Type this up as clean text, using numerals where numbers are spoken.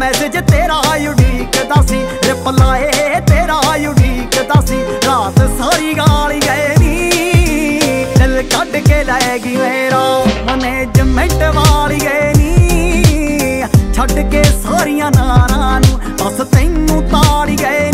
Message तेरा उड़ीकदा सी, reply तेरा उड़ीकदा सी। रात सारी गाली गए नी, दिल कट के लै गई मेरा मैनेजमेंट वाली गए नी। छड्ड के सारियां नारां नूं बस तैनूं ताड़ी गए।